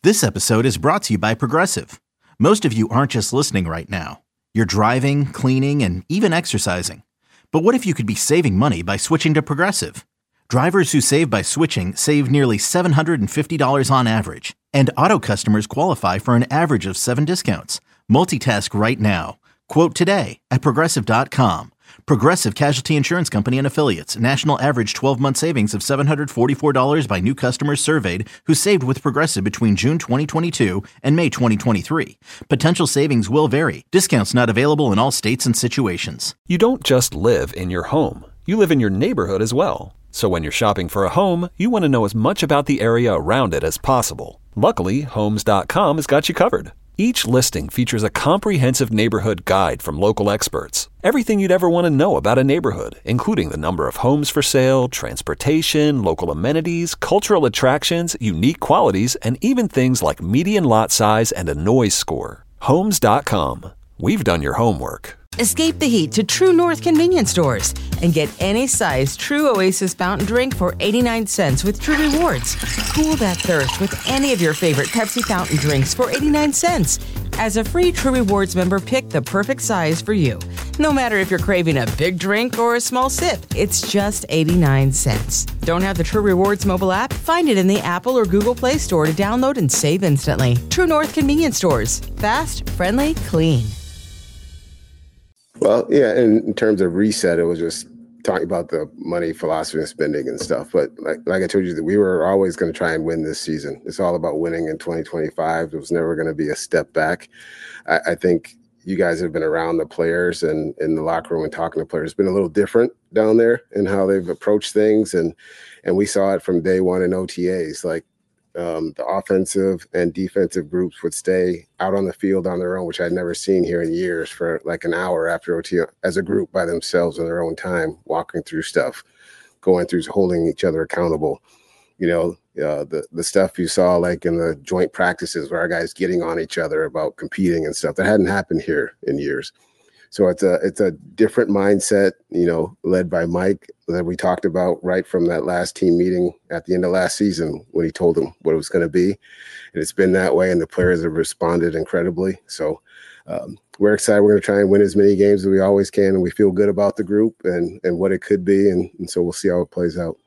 This episode is brought to you by Progressive. Most of you aren't just listening right now. You're driving, cleaning, and even exercising. But what if you could be saving money by switching to Progressive? Drivers who save by switching save nearly $750 on average. And auto customers qualify for an average of 7 discounts. Multitask right now. Quote today at Progressive.com. Progressive Casualty Insurance Company and Affiliates. National average 12-month savings of $744 by new customers surveyed who saved with Progressive between June 2022 and May 2023. Potential savings will vary. Discounts not available in all states and situations. You don't just live in your home. You live in your neighborhood as well. So when you're shopping for a home, you want to know as much about the area around it as possible. Luckily, Homes.com has got you covered. Each listing features a comprehensive neighborhood guide from local experts. Everything you'd ever want to know about a neighborhood, including the number of homes for sale, transportation, local amenities, cultural attractions, unique qualities, and even things like median lot size and a noise score. Homes.com. We've done your homework. Escape the heat to True North convenience stores and get any size True Oasis fountain drink for 89 cents with True Rewards. Cool that thirst with any of your favorite Pepsi fountain drinks for 89 cents. As a free True Rewards member, pick the perfect size for you. No matter if you're craving a big drink or a small sip, it's just 89 cents. Don't have the True Rewards mobile app? Find it in the Apple or Google Play Store to download and save instantly. True North convenience stores. Fast, friendly, clean. Well, yeah, in terms of reset, it was just talking about the money, philosophy, and spending and stuff. But like I told you, that we were always going to try and win this season. It's all about winning in 2025. It was never going to be a step back. I think you guys have been around the players and in the locker room and talking to players. It's been a little different down there in how they've approached things. And we saw it from day one in OTAs. Like, the offensive and defensive groups would stay out on the field on their own, which I'd never seen here in years, for like an hour after OT as a group by themselves in their own time, walking through stuff, going through, holding each other accountable. You know, the stuff you saw like in the joint practices where our guys getting on each other about competing and stuff that hadn't happened here in years. So it's a different mindset, you know, led by Mike, that we talked about right from that last team meeting at the end of last season when he told them what it was going to be. And it's been that way, and the players have responded incredibly. So we're excited. We're going to try and win as many games as we always can, and we feel good about the group and what it could be. And so we'll see how it plays out.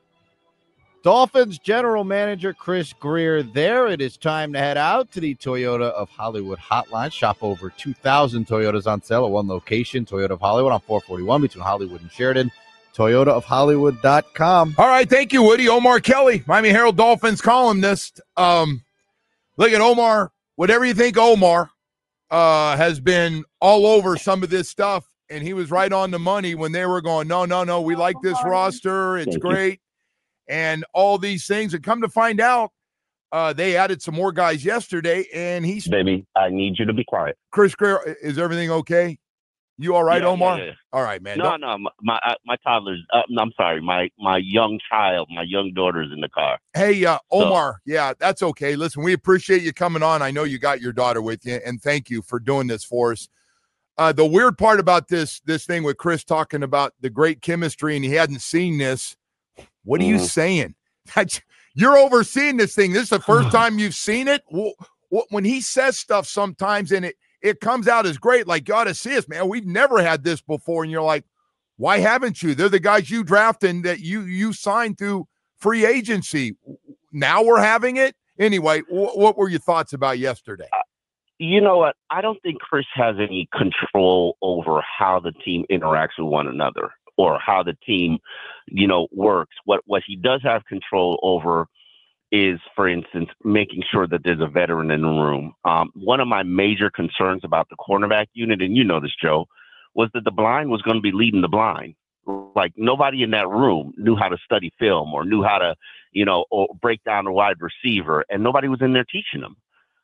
Dolphins general manager Chris Grier there. It is time to head out to the Toyota of Hollywood hotline. Shop over 2,000 Toyotas on sale at one location. Toyota of Hollywood on 441 between Hollywood and Sheridan. ToyotaofHollywood.com. All right, thank you, Woody. Omar Kelly, Miami Herald Dolphins columnist. Look at Omar. Whatever you think, Omar has been all over some of this stuff, and he was right on the money when they were going, no, we like this roster. It's great. And all these things, and come to find out, they added some more guys yesterday, and he's... Baby, I need you to be quiet. Chris Grier, is everything okay? You all right, Omar? Yeah. All right, man. No, my toddler's... I'm sorry, my young child, my young daughter's in the car. Hey, Omar, yeah, that's okay. Listen, we appreciate you coming on. I know you got your daughter with you, and thank you for doing this for us. The weird part about this thing with Chris talking about the great chemistry, and he hadn't seen this. What are you saying? You're overseeing this thing. This is the first time you've seen it. When he says stuff sometimes and it comes out as great, like, you ought to see us, man. We've never had this before. And you're like, why haven't you? They're the guys you drafted and that you signed through free agency. Now we're having it. Anyway, what were your thoughts about yesterday? You know what? I don't think Chris has any control over how the team interacts with one another, or how the team, works. What he does have control over is, for instance, making sure that there's a veteran in the room. One of my major concerns about the cornerback unit, and you know this, Joe, was that the blind was going to be leading the blind. Like, nobody in that room knew how to study film or knew how to, or break down a wide receiver, and nobody was in there teaching them.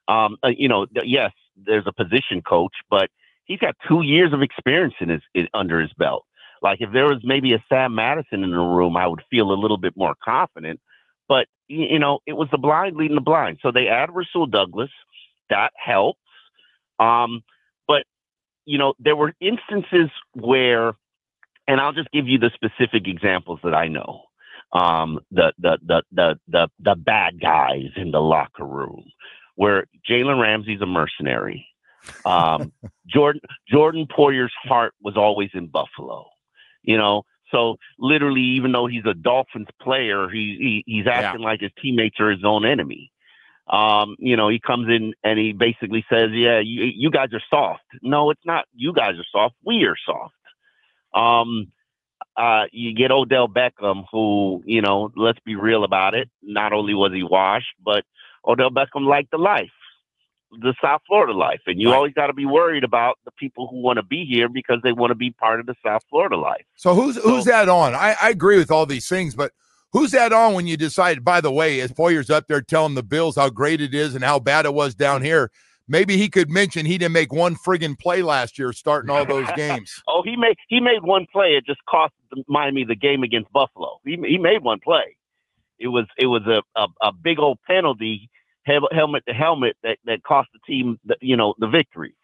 Yes, there's a position coach, but he's got 2 years of experience under his belt. Like, if there was maybe a Sam Madison in the room, I would feel a little bit more confident. But, it was the blind leading the blind. So they add Rasul Douglas. That helps. But, there were instances where, and I'll just give you the specific examples that I know. the bad guys in the locker room, where Jalen Ramsey's a mercenary. Jordan Poyer's heart was always in Buffalo, So literally, even though he's a Dolphins player, he's acting like his teammates are his own enemy. He comes in and he basically says, "Yeah, you guys are soft." No, it's not. You guys are soft. We are soft. You get Odell Beckham, who, let's be real about it. Not only was he washed, but Odell Beckham liked the life, the South Florida life. And you always got to be worried about the people who want to be here because they want to be part of the South Florida life. So who's that on? I agree with all these things, but who's that on when you decide, by the way, as Poyer's up there telling the Bills how great it is and how bad it was down here, maybe he could mention he didn't make one friggin' play last year starting all those games. Oh, he made one play. It just cost Miami the game against Buffalo. He made one play. It was a big old penalty, helmet to helmet, that cost the team the victory.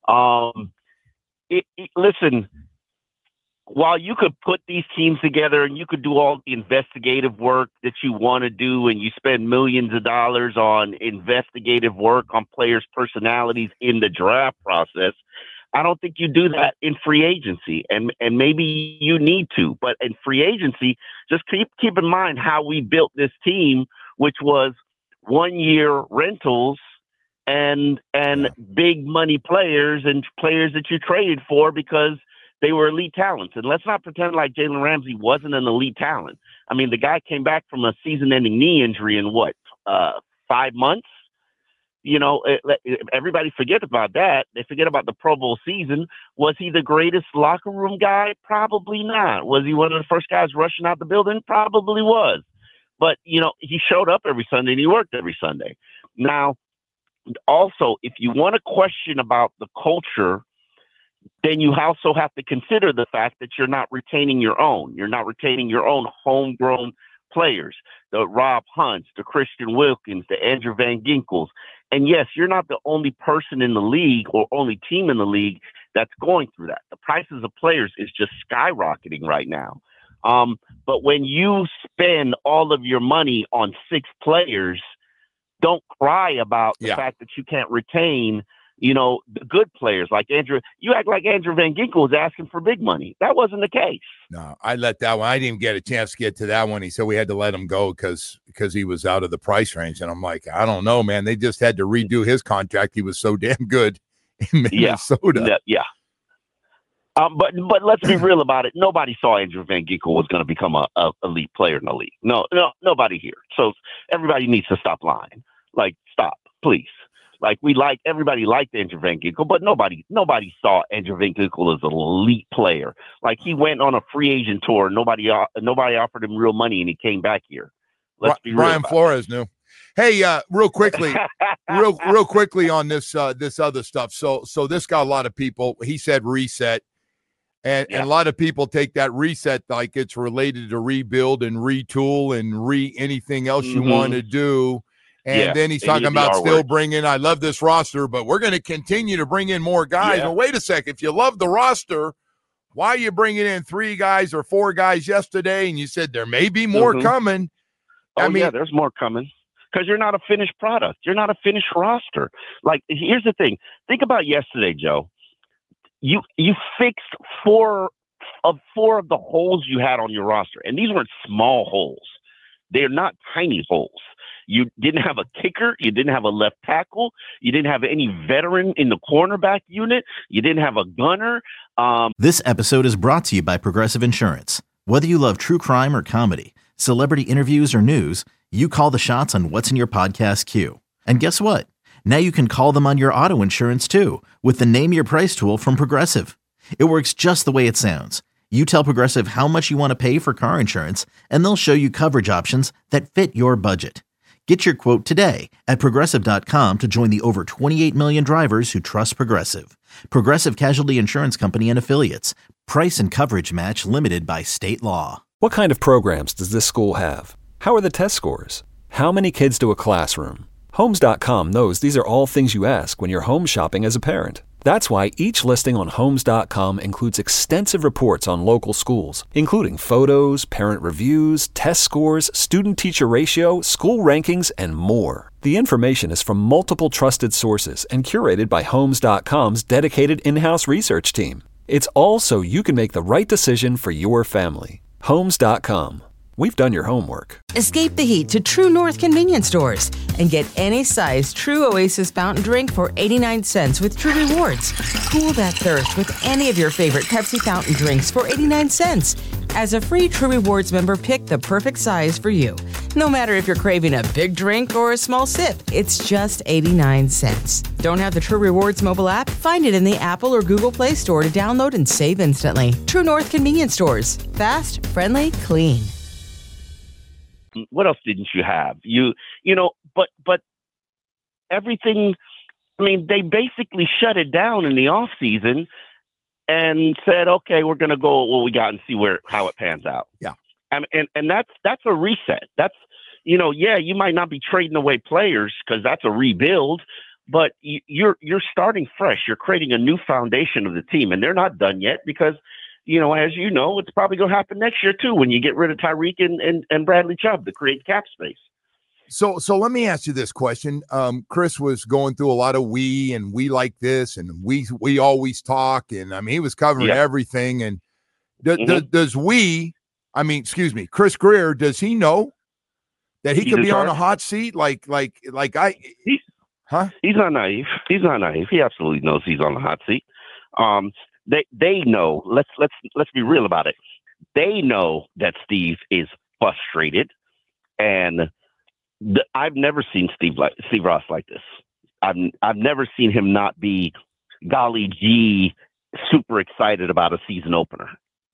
Listen, while you could put these teams together and you could do all the investigative work that you want to do, and you spend millions of dollars on investigative work on players' personalities in the draft process, I don't think you do that in free agency. And maybe you need to, but in free agency, just keep in mind how we built this team, which was 1 year rentals and big money players and players that you traded for because they were elite talents. And let's not pretend like Jalen Ramsey wasn't an elite talent. I mean, the guy came back from a season-ending knee injury in 5 months? Everybody forget about that. They forget about the Pro Bowl season. Was he the greatest locker room guy? Probably not. Was he one of the first guys rushing out the building? Probably was. But, he showed up every Sunday and he worked every Sunday. Now, also, if you want to question about the culture, then you also have to consider the fact that you're not retaining your own. You're not retaining your own homegrown players, the Rob Hunts, the Christian Wilkins, the Andrew Van Ginkels. And yes, you're not the only person in the league or only team in the league that's going through that. The prices of players is just skyrocketing right now. But when you spend all of your money on 6 players, don't cry about the fact that you can't retain the good players like Andrew. You act like Andrew Van Ginkel was asking for big money. That wasn't the case. No, I let that one. I didn't even get a chance to get to that one. He said we had to let him go because he was out of the price range. And I'm like, I don't know, man. They just had to redo his contract. He was so damn good in Minnesota. Yeah. But let's be real about it. Nobody saw Andrew Van Ginkel was going to become a elite player in the league. No, nobody here. So everybody needs to stop lying. Like, stop, please. Like, everybody liked Andrew Van Ginkel, but nobody saw Andrew Van Ginkel as an elite player. Like, he went on a free agent tour. Nobody offered him real money, and he came back here. Let's be real. Brian Flores knew. Hey, real quickly on this other stuff. So this got a lot of people. He said reset, and a lot of people take that reset like it's related to rebuild and retool and anything else you want to do. And then he's talking about still bringing, I love this roster, but we're going to continue to bring in more guys. Well, wait a second. If you love the roster, why are you bringing in 3 guys or 4 guys yesterday? And you said there may be more coming. There's more coming because you're not a finished product. You're not a finished roster. Like, here's the thing. Think about yesterday, Joe. You fixed 4 of the holes you had on your roster. And these weren't small holes. They're not tiny holes. You didn't have a kicker. You didn't have a left tackle. You didn't have any veteran in the cornerback unit. You didn't have a gunner. This episode is brought to you by Progressive Insurance. Whether you love true crime or comedy, celebrity interviews or news, you call the shots on what's in your podcast queue. And guess what? Now you can call them on your auto insurance too with the Name Your Price tool from Progressive. It works just the way it sounds. You tell Progressive how much you want to pay for car insurance, and they'll show you coverage options that fit your budget. Get your quote today at Progressive.com to join the over 28 million drivers who trust Progressive. Progressive Casualty Insurance Company and Affiliates. Price and coverage match limited by state law. What kind of programs does this school have? How are the test scores? How many kids to a classroom? Homes.com knows these are all things you ask when you're home shopping as a parent. That's why each listing on Homes.com includes extensive reports on local schools, including photos, parent reviews, test scores, student-teacher ratio, school rankings, and more. The information is from multiple trusted sources and curated by Homes.com's dedicated in-house research team. It's all so you can make the right decision for your family. Homes.com. We've done your homework. Escape the heat to True North convenience stores and get any size True Oasis fountain drink for 89 cents with True Rewards. Cool that thirst with any of your favorite Pepsi fountain drinks for 89 cents. As a free True Rewards member, pick the perfect size for you. No matter if you're craving a big drink or a small sip, it's just 89 cents. Don't have the True Rewards mobile app? Find it in the Apple or Google Play Store to download and save instantly. True North convenience stores. Fast, friendly, clean. What else didn't you have? But everything, I mean, they basically shut it down in the off season and said, okay, we're going to go what we got and see how it pans out. Yeah. And that's a reset. That's, you might not be trading away players because that's a rebuild, but you're starting fresh. You're creating a new foundation of the team, and they're not done yet because, as you know, it's probably going to happen next year too when you get rid of Tyreek and Bradley Chubb to create cap space. So let me ask you this question. Chris was going through a lot of we like this and we always talk, and I mean he was covering everything. And does Chris Grier, does he know that he could be on a hot seat? Like He's not naive. He's not naive. He absolutely knows he's on the hot seat. They know. Let's be real about it. They know that Steve is frustrated, and I've never seen Steve Ross like this. I've never seen him not be, golly gee, super excited about a season opener,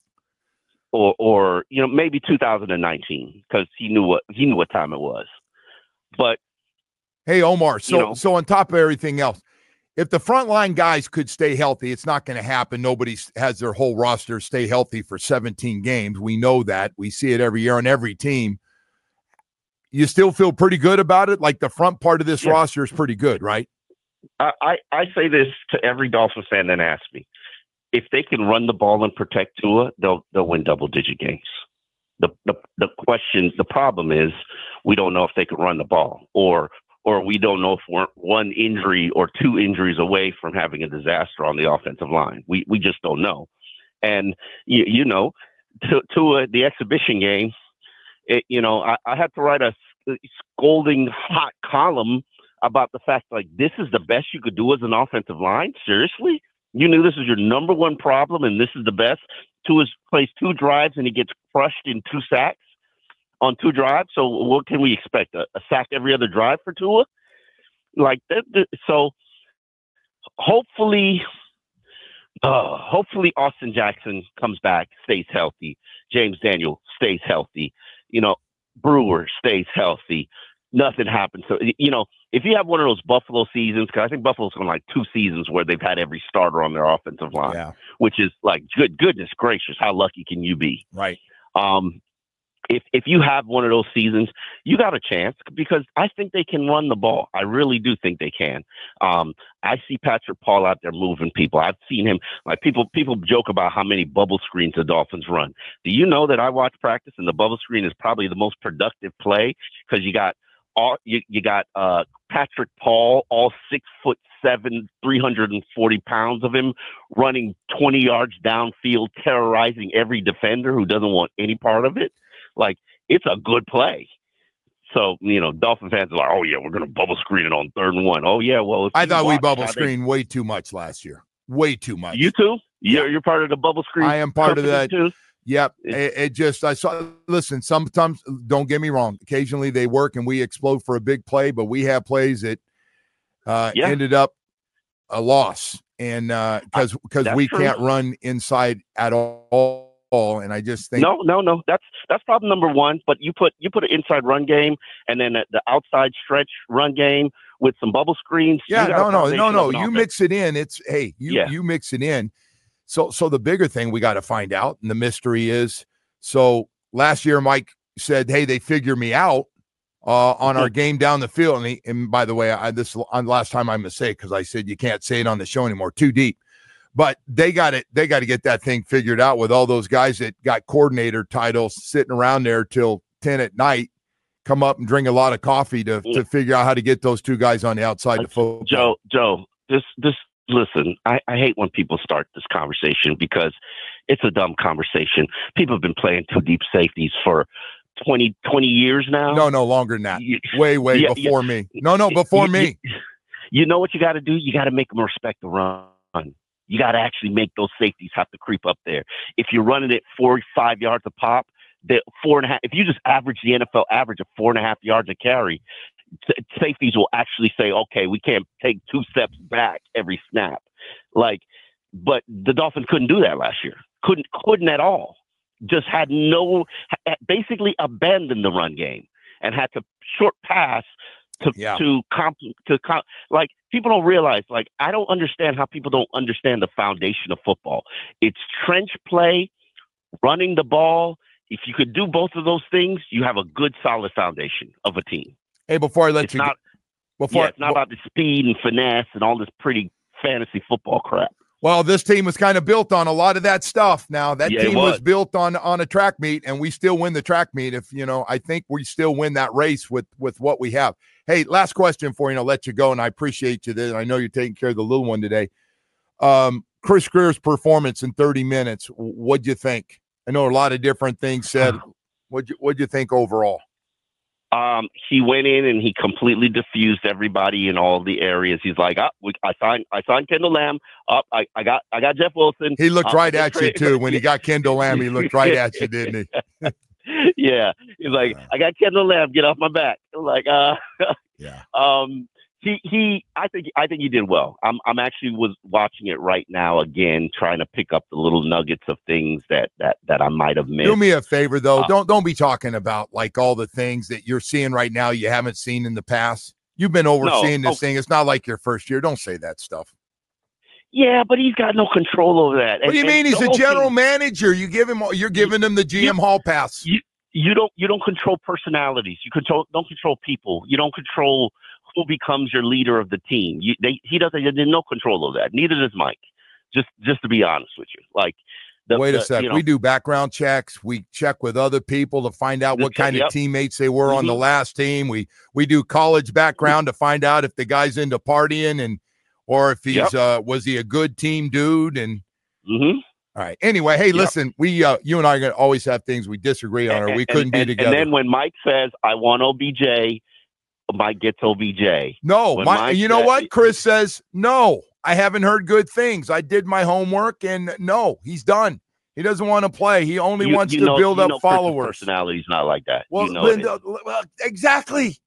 or maybe 2019 because he knew what time it was. But hey, Omar, so on top of everything else, if the frontline guys could stay healthy, it's not going to happen. Nobody has their whole roster stay healthy for 17 games. We know that. We see it every year on every team. You still feel pretty good about it? Like the front part of this roster is pretty good, right? I say this to every Dolphins fan that asks me. If they can run the ball and protect Tua, they'll win double-digit games. The problem is we don't know if they can run the ball, or we don't know if we're one injury or two injuries away from having a disaster on the offensive line. We just don't know. And, to the exhibition game, I had to write a scolding hot column about the fact, like, this is the best you could do as an offensive line? Seriously? You knew this was your number one problem and this is the best? Tua plays 2 drives and he gets crushed in 2 sacks on 2 drives. So what can we expect? A sack every other drive for Tua? Like that. So hopefully Austin Jackson comes back, stays healthy. James Daniel stays healthy. Brewer stays healthy. Nothing happens. So, if you have one of those Buffalo seasons, because I think Buffalo's on like 2 seasons where they've had every starter on their offensive line, which is like, goodness gracious, how lucky can you be? Right. If you have one of those seasons, you got a chance because I think they can run the ball. I really do think they can. I see Patrick Paul out there moving people. I've seen him. Like people joke about how many bubble screens the Dolphins run. Do you know that I watch practice and the bubble screen is probably the most productive play because you got Patrick Paul, all 6'7", 340 pounds of him, running 20 yards downfield, terrorizing every defender who doesn't want any part of it. Like, it's a good play. So, Dolphin fans are like, oh, yeah, we're going to bubble screen it on 3rd and 1. Oh, yeah, well. I thought we bubble screened way too much last year. Way too much. You too? You're part of the bubble screen? I am part of that. Too? Yep. Listen, sometimes, don't get me wrong, occasionally they work and we explode for a big play, but we have plays that ended up a loss. And because we can't run inside at all. And I just think no. That's problem number one. But you put an inside run game and then the outside stretch run game with some bubble screens. Yeah, no. You mix it in. You mix it in. So the bigger thing we got to find out, and the mystery is, so last year Mike said, hey, they figure me out. on our game down the field. And by the way, this is the last time I'm going to say it because I said you can't say it on the show anymore. Too deep. But they got to get that thing figured out with all those guys that got coordinator titles sitting around there till 10 at night. Come up and drink a lot of coffee to figure out how to get those two guys on the outside the football. Joe, this listen, I hate when people start this conversation because it's a dumb conversation. People have been playing two deep safeties for 20 years now. No, longer than that. Way before me. No, before me. You know what you got to do? You got to make them respect the run. You got to actually make those safeties have to creep up there. If you're running it 4 or 5 yards a pop, 4.5. If you just average the NFL average of 4.5 yards a carry, safeties will actually say, "Okay, we can't take 2 steps back every snap." But the Dolphins couldn't do that last year. Couldn't at all. Just basically abandoned the run game and had to short pass people don't realize. I don't understand how people don't understand the foundation of football. It's trench play, running the ball. If you could do both of those things, you have a good, solid foundation of a team. Hey, before I let it's not about the speed and finesse and all this pretty fantasy football crap. Well, this team was kind of built on a lot of that stuff. Now that team was built on a track meet, and we still win the track meet. I think we still win that race with what we have. Hey, last question for you, and I'll let you go. And I appreciate you there. I know you're taking care of the little one today. Chris Grier's performance in 30 minutes. What'd you think? I know a lot of different things said. What'd you think overall? He went in and he completely diffused everybody in all the areas. He's like, I signed Kendall Lamb. I got Jeff Wilson. He looked right at you too when he got Kendall Lamb. He looked right at you, didn't he? Yeah, he's like, I got Kendall Lamb. Get off my back. I'm like, yeah. I think he did well. I'm actually was watching it right now again, trying to pick up the little nuggets of things that I might have missed. Do me a favor though, don't be talking about all the things that you're seeing right now you haven't seen in the past. You've been overseeing this thing. It's not like your first year. Don't say that stuff. Yeah, but he's got no control over that. What do you mean? He's a general manager. You're giving him the GM hall pass. You don't control personalities. Don't control people. You don't control who becomes your leader of the team. He has no control over that. Neither does Mike. Just to be honest with you, wait a second. We do background checks. We check with other people to find out what kind of teammates they were on the last team. We do college background to find out if the guy's into partying or if he's was he a good team dude and. Mm-hmm. All right. Anyway, hey, listen, we you and I are going to always have things we disagree on, or we couldn't be together. And then when Mike says, "I want OBJ," Mike gets OBJ. No, you know what? Chris says, "No, I haven't heard good things. I did my homework, and no, he's done. He doesn't want to play. He only wants to build up followers." Chris's personality's not like that. Well, exactly.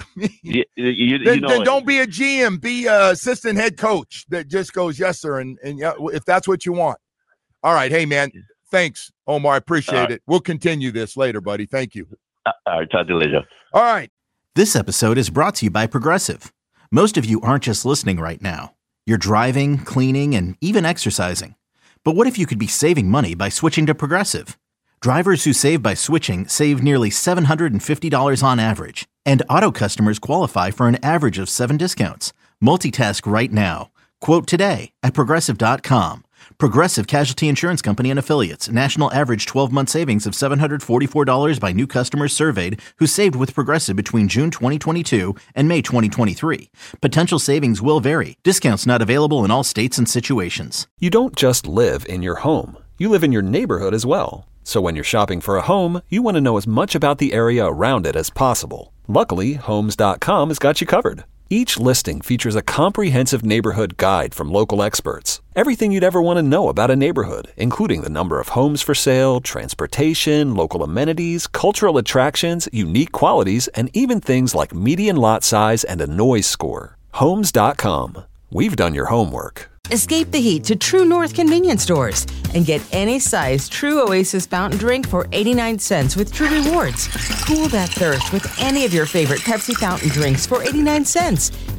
Then don't be a GM. Be an assistant head coach that just goes, "Yes, sir," and if that's what you want. All right. Hey, man. Thanks, Omar. I appreciate it. We'll continue this later, buddy. Thank you. All right. Talk to you later. All right. This episode is brought to you by Progressive. Most of you aren't just listening right now. You're driving, cleaning, and even exercising. But what if you could be saving money by switching to Progressive? Drivers who save by switching save nearly $750 on average. And auto customers qualify for an average of 7 discounts. Multitask right now. Quote today at Progressive.com. Progressive Casualty Insurance Company and Affiliates. National average 12-month savings of $744 by new customers surveyed who saved with Progressive between June 2022 and May 2023. Potential savings will vary. Discounts not available in all states and situations. You don't just live in your home. You live in your neighborhood as well. So when you're shopping for a home, you want to know as much about the area around it as possible. Luckily, Homes.com has got you covered. Each listing features a comprehensive neighborhood guide from local experts. Everything you'd ever want to know about a neighborhood, including the number of homes for sale, transportation, local amenities, cultural attractions, unique qualities, and even things like median lot size and a noise score. Homes.com. We've done your homework. Escape the heat to True North convenience stores and get any size True Oasis fountain drink for 89 cents with True Rewards. Cool that thirst with any of your favorite Pepsi fountain drinks for 89 cents.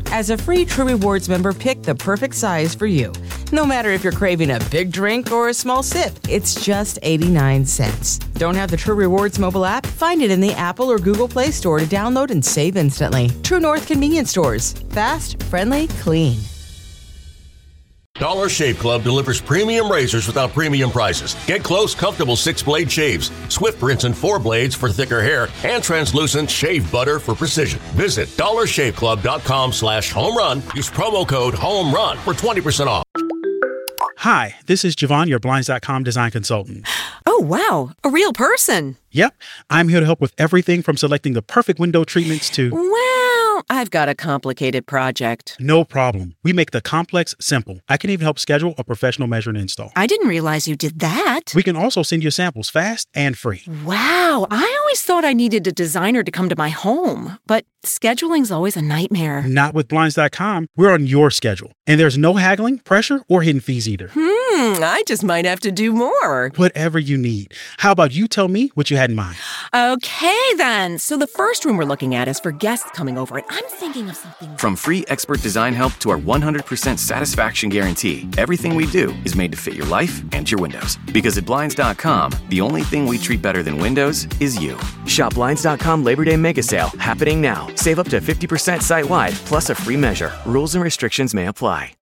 As a free True Rewards member, pick the perfect size for you. No matter if you're craving a big drink or a small sip, it's just 89 cents. Don't have the True Rewards mobile app? Find it in the Apple or Google Play Store to download and save instantly. True North Convenience Stores. Fast, friendly, clean. Dollar Shave Club delivers premium razors without premium prices. Get close, comfortable 6-blade shaves, swift rinse and 4 blades for thicker hair, and translucent shave butter for precision. Visit dollarshaveclub.com/home-run. Use promo code HOME-RUN for 20% off. Hi, this is Javon, your Blinds.com design consultant. Oh, wow. A real person. Yep. I'm here to help with everything from selecting the perfect window treatments to... Well, I've got a complicated project. No problem. We make the complex simple. I can even help schedule a professional measure and install. I didn't realize you did that. We can also send you samples fast and free. Wow. I always thought I needed a designer to come to my home, but scheduling's always a nightmare. Not with Blinds.com. We're on your schedule. And there's no haggling, pressure, or hidden fees either. I just might have to do more. Whatever you need. How about you tell me what you had in mind? Okay, then. So the first room we're looking at is for guests coming over, and I'm thinking of something... From free expert design help to our 100% satisfaction guarantee, everything we do is made to fit your life and your windows. Because at Blinds.com, the only thing we treat better than windows is you. Shop Blinds.com Labor Day Mega Sale, happening now. Save up to 50% site-wide, plus a free measure. Rules and restrictions may apply.